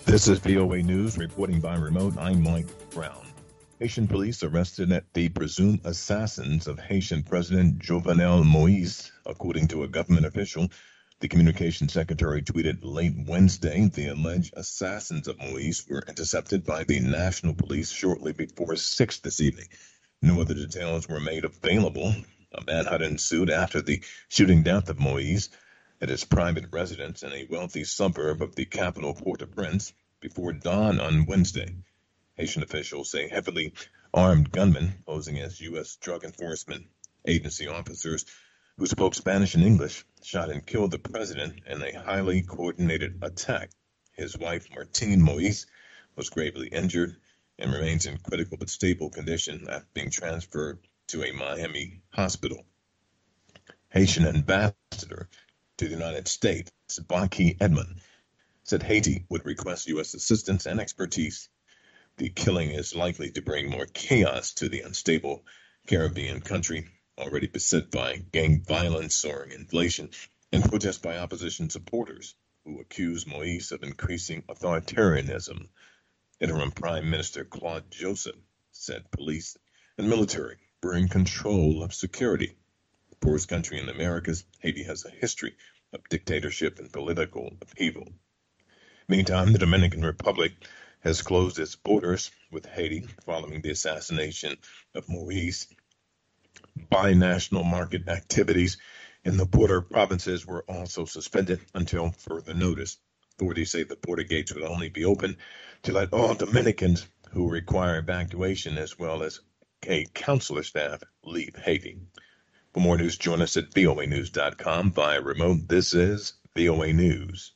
This is VOA News reporting by remote. I'm Mike Brown. Haitian police arrested the presumed assassins of Haitian President Jovenel Moïse, according to a government official. The communications secretary tweeted late Wednesday the alleged assassins of Moïse were intercepted by the National Police shortly before 6 this evening. No other details were made available. A manhunt ensued after the shooting death of Moïse at his private residence in a wealthy suburb of the capital, Port-au-Prince, before dawn on Wednesday. Haitian officials say heavily armed gunmen posing as U.S. Drug Enforcement Agency officers who spoke Spanish and English shot and killed the president in a highly coordinated attack. His wife, Martine Moïse, was gravely injured and remains in critical but stable condition after being transferred to a Miami hospital. Haitian ambassador to the United States, Baki Edmond, said Haiti would request U.S. assistance and expertise. The killing is likely to bring more chaos to the unstable Caribbean country, already beset by gang violence, soaring inflation, and protests by opposition supporters who accuse Moïse of increasing authoritarianism. Interim Prime Minister Claude Joseph said police and military were in control of security. The poorest country in the Americas, Haiti has a history of dictatorship and political upheaval. Meantime, the Dominican Republic has closed its borders with Haiti following the assassination of Moïse. Binational market activities in the border provinces were also suspended until further notice. Authorities say the border gates would only be open to let all Dominicans who require evacuation as well as consular staff leave Haiti. For more news, join us at voanews.com via remote. This is VOA News.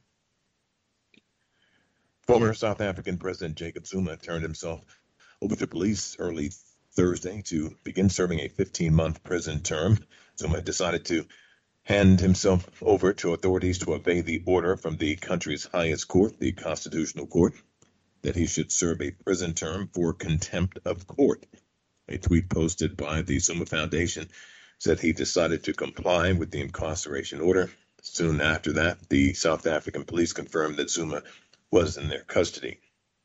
Former South African President Jacob Zuma turned himself over to police early Thursday to begin serving a 15-month prison term. Zuma decided to hand himself over to authorities to obey the order from the country's highest court, the Constitutional Court, that he should serve a prison term for contempt of court. A tweet posted by the Zuma Foundation said he decided to comply with the incarceration order. Soon after that, the South African police confirmed that Zuma was in their custody.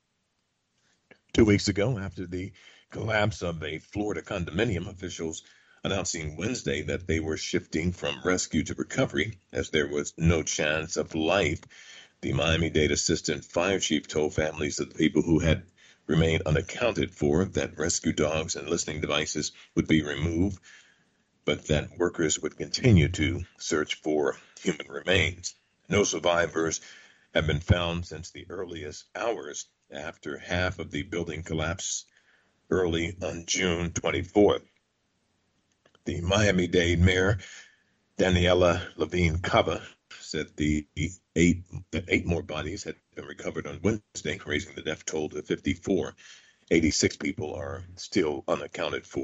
2 weeks ago, after the collapse of a Florida condominium, officials announcing Wednesday that they were shifting from rescue to recovery as there was no chance of life. The Miami-Dade assistant fire chief told families of the people who had remained unaccounted for that rescue dogs and listening devices would be removed, but that workers would continue to search for human remains. No survivors have been found since the earliest hours after half of the building collapsed early on June 24th. The Miami-Dade mayor, Daniela Levine Cava, said that eight more bodies had been recovered on Wednesday, raising the death toll to 54. 86 people are still unaccounted for.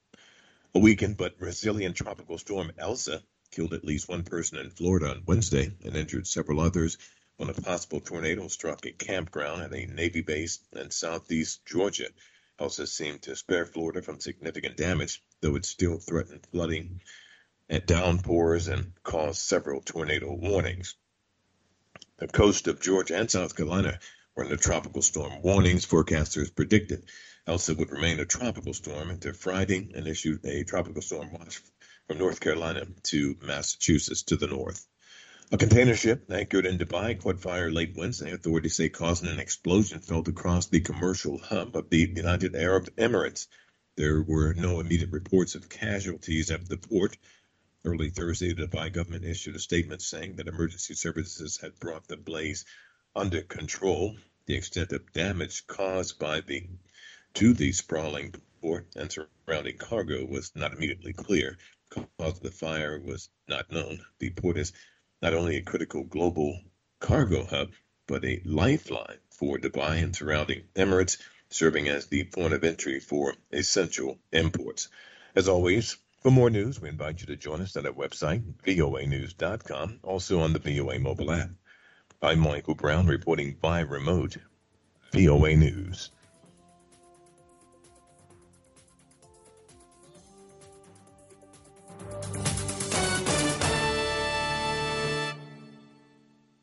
A weakened but resilient tropical storm Elsa killed at least one person in Florida on Wednesday and injured several others when a possible tornado struck a campground at a Navy base in southeast Georgia. Elsa seemed to spare Florida from significant damage, though it still threatened flooding and downpours and caused several tornado warnings. The coast of Georgia and South Carolina were under tropical storm warnings. Forecasters predicted Elsa would remain a tropical storm until Friday and issued a tropical storm watch from North Carolina to Massachusetts to the north. A container ship anchored in Dubai caught fire late Wednesday, authorities say, causing an explosion felt across the commercial hub of the United Arab Emirates. There were no immediate reports of casualties at the port. Early Thursday, the Dubai government issued a statement saying that emergency services had brought the blaze under control. The extent of damage caused by the sprawling port and surrounding cargo was not immediately clear. The cause of the fire was not known. The port is not only a critical global cargo hub, but a lifeline for Dubai and surrounding Emirates, serving as the point of entry for essential imports. As always, for more news, we invite you to join us at our website, voanews.com, also on the VOA mobile app. I'm Michael Brown reporting by remote, VOA News.